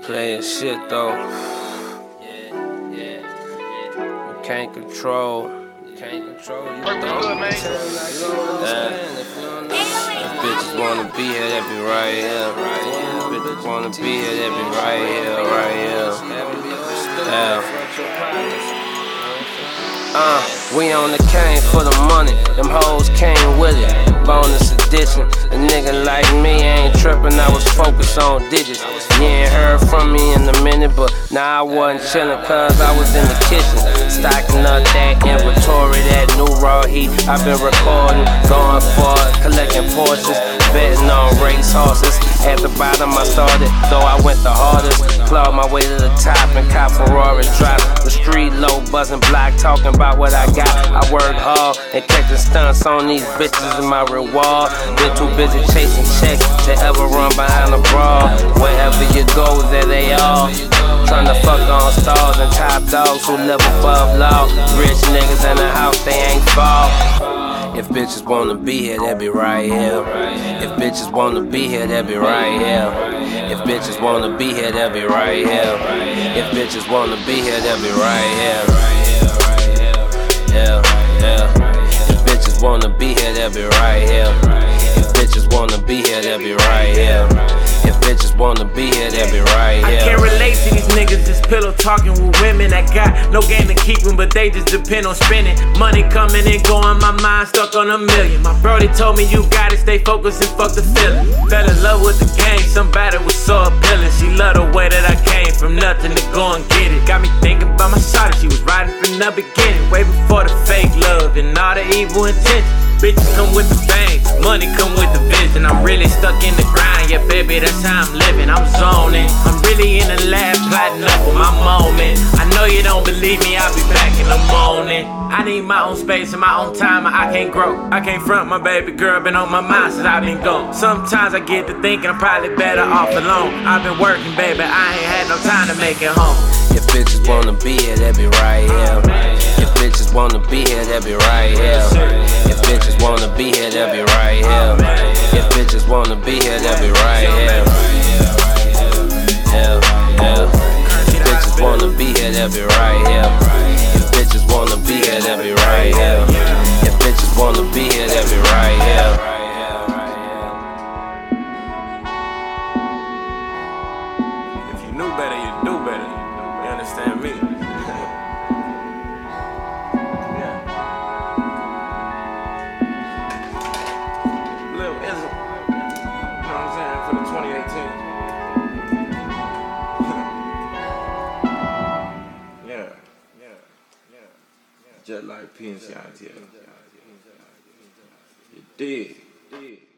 Playing shit though. You can't control. You can't control. You don't. If bitches wanna be here, they be right here. If bitches wanna be here, they be right here, right here. We on the cane for the money. Them hoes came with it. Bonus edition. A nigga like me ain't trippin'. I was focused on digits. You ain't heard from me in a minute, but nah, I wasn't chillin' cause I was in the kitchen. Stocking up that inventory, that new raw heat. I've been recording, going for it, collecting Porsches, betting on race horses. At the bottom I started, though I went the hardest. Clawed my way to the top and cop Ferrari drop. The street low, buzzing block, talking about what I got. I work hard and catching stunts on these bitches in my reward. Been too busy chasing checks to ever run behind a brawl. Wherever you go, there they all. Tryna fuck on stars and top dogs who live above law. Rich niggas in the house, they ain't fall. If bitches wanna be here, they be right here. If bitches wanna be here, they be right here. If bitches wanna be here, they be right here. If bitches wanna be here, they be right here. Yeah, yeah. If bitches wanna be here, they be right here. If bitches wanna be here, they be right here. If bitches wanna be here, they be right here. I can't relate to these niggas just pillow talking with women that got no game to keep them, but they just depend on spending. Money coming and going, my mind stuck on a million. My brody told me you gotta stay focused and fuck the feeling. Fell in love with the game, somebody was so appealing. She loved the way that I came from nothing to go and get it. Got me thinking about my shawty, she was riding from the beginning. Way before the fake love and all the evil intentions. Bitches come with the fame, money come with the vision. I'm really stuck in the grind, yeah baby, that's how I'm living. I'm zoning, I'm really in the lab plotting up for my moment. I know you don't believe me, I'll be back in the morning. I need my own space and my own time, I can't grow. I can't front my baby girl, been on my mind since I've been gone. Sometimes I get to thinking I'm probably better off alone. I've been working, baby, I ain't had no time to make it home. If bitches wanna be here, they be right here. If bitches wanna be here, they be right here. If bitches wanna be here, they be right here. If bitches wanna be here, they be right here. Yeah, yeah. If bitches wanna be here, they be right here. If bitches wanna be here, they be right here. If bitches wanna be here, they be right here. If you knew better, you do better. You understand me? Lil Izzo, you know what I'm saying, for the 2018. Yeah. Just like PNC out here. You dig?